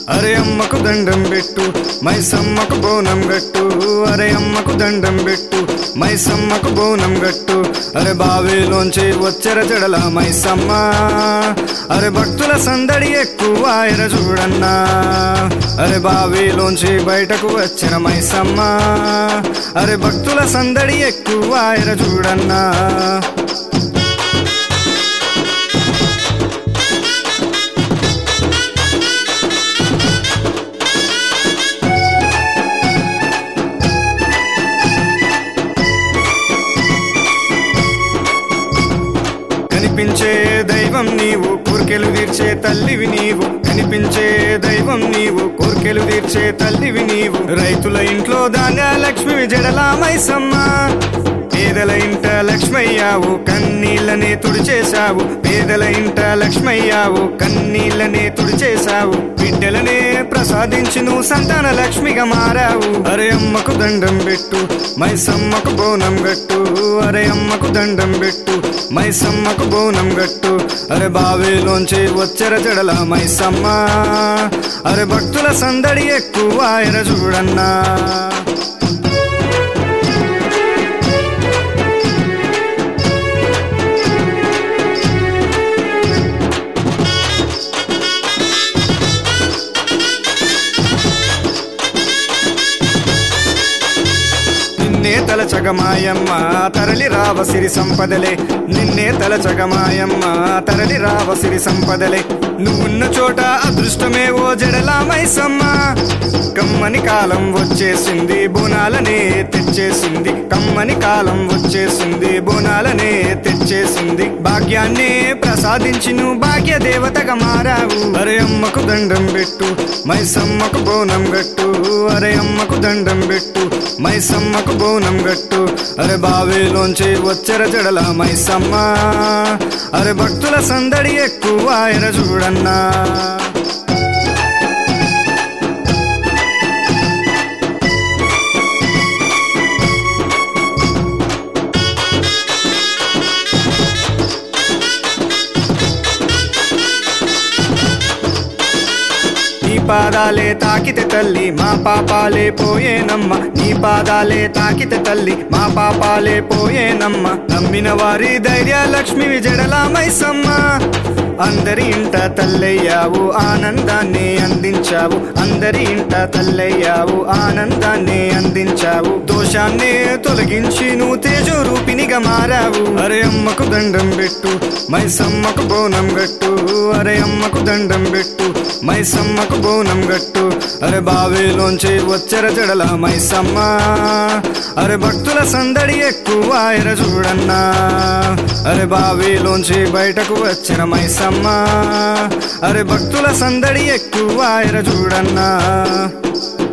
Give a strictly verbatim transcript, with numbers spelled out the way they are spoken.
అరే అమ్మకు దండం పెట్టు మైసమ్మకు బోనం గట్టు అరే అమ్మకు దండం పెట్టు మైసమ్మకు బోనం గట్టు అరే బావిలోంచి వచ్చెర జడల మైసమ్మ అరే భక్తుల సందడి ఎక్కువ ఎర చూడన్నా అరే బావిలోంచి బయటకు వచ్చిన మైసమ్మ అరే భక్తుల సందడి ఎక్కువ ఎర చూడన్నా కనిపించే దైవం నీవు కోర్కెలు తీర్చే తల్లివి నీవు కనిపించే దైవం నీవు కోర్కెలు తీర్చే తల్లివి నీవు రైతుల ఇంట్లో ధాన్య లక్ష్మి జడలా మైసమ్మ పేదల ఇంట లక్ష్మయ్యావు కన్నీళ్ళనే తుడిచేశావు పేదల ఇంట లక్ష్మయ్యావు కన్నీళ్ళనే తుడిచేశావు బిడ్డలనే ప్రసాదించి నువ్వు సంతాన లక్ష్మిగా మారావు అరే అమ్మకు దండం పెట్టు మైసమ్మకు బోనం గట్టు అరే అమ్మకు దండం పెట్టు మైసమ్మకు బోనం గట్టు అరే బావిలోంచి వచ్చెర జడల మైసమ్మ అరే భక్తుల సందడి ఎక్కువ ఎర చూడన్నా నిన్నే తలచగమాయమ్మ తరలి రావ సిరి సంపదలే నిన్నే తలచగమాయమ్మ తరలి రావ సిరి సంపదలే నువ్వున్న చోట అదృష్టమే ఓ జడలా మైసమ్మ కమ్మని కాలం వచ్చేసింది బోనాలనే తెచ్చేసింది కమ్మని కాలం వచ్చేసింది బోనాలనే తెచ్చేసింది భాగ్యాన్నే ప్రసాదించి నువ్వు భాగ్య దేవతగా మారావు అరే అమ్మకు దండం పెట్టు మైసమ్మకు బోనం గట్టు అరే అమ్మకు దండం పెట్టు మైసమ్మకు బోనం గట్టు అరే బావిలోంచి వచ్చెర జడల మైసమ్మ అరే భక్తుల సందడి ఎక్కువ ఎర చూడన్నా నీ పాదాలే తాకితే తల్లి మా పాపాలే పోయేనమ్మ నీ పాదాలే తాకితే తల్లి మా పాపాలే పోయేనమ్మ నమ్మిన వారి ధైర్య లక్ష్మి జడలా మైసమ్మ అందరి ఇంట తల్లయ్యావు ఆనందాన్ని అందించావు అందరి ఇంట తల్లయ్యావు ఆనందాన్ని అందించావు దోషాన్ని తొలగించి నువ్వు తేజో రూపినిగా మారావు అరే అమ్మకు దండం పెట్టు మైసమ్మకు బోనం గట్టు అరే అమ్మకు దండం పెట్టు మైసమ్మకు బోనం గట్టు అరే బావిలోంచి వచ్చెర జడల మైసమ్మ అరే భక్తుల సందడి ఎక్కువ ఎర చూడన్నా అరే బావిలోంచి బయటకు వచ్చిన మైసమ్మ అరే భక్తుల సందడి ఎక్కువ ఎర చూడన్నా